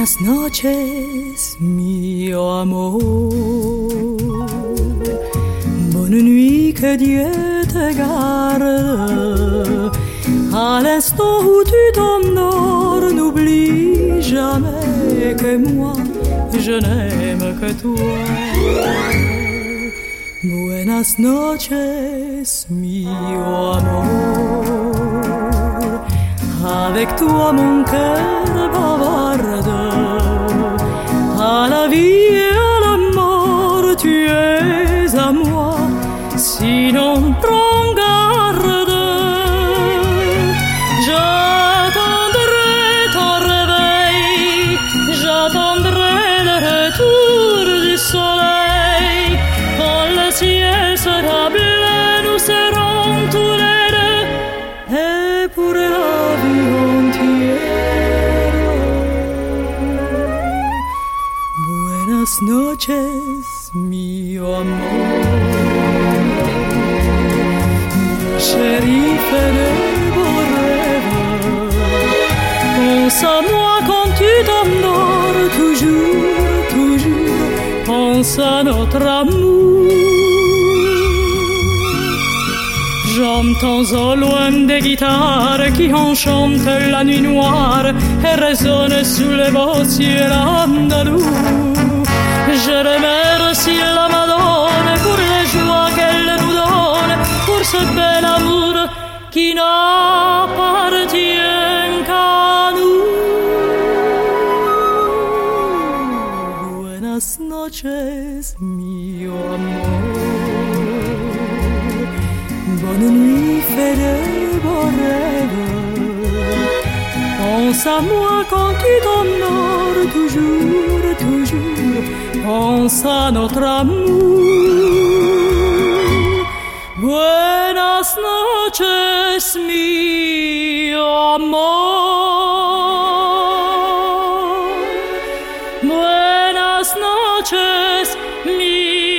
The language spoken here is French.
Buenas noches, mio amor. Bonne nuit, que Dieu te garde. À l'instant où tu t'endors, n'oublie jamais que moi, je n'aime que toi. Buenas noches, mio amor. Avec toi mon cœur bavarde. À la vie et à la mort, tu es à moi. Sinon, prends garde. J'attendrai ton réveil, j'attendrai le retour du soleil. Quand le ciel sera bleu, nous serons tous les deux. Et pour la vie entière. Buenas noches, mio amor. Chérie, fais de beaux rêves. Pense à moi quand tu t'endors. Toujours, toujours, pense à notre amour. J'entends au loin des guitares qui enchantent la nuit noire et résonnent sous les beaux ciels andalous. Je remercie la Madone pour les joies qu'elle nous donne, pour ce bel amour qui n'appartient qu'à nous. Buenas noches, mio amor. Bonne nuit, fais de beaux rêves. Pense à moi quand tu t'endors. Toujours, toujours, pense à notre amour. Buenas noches, mio amor. Buenas noches, mio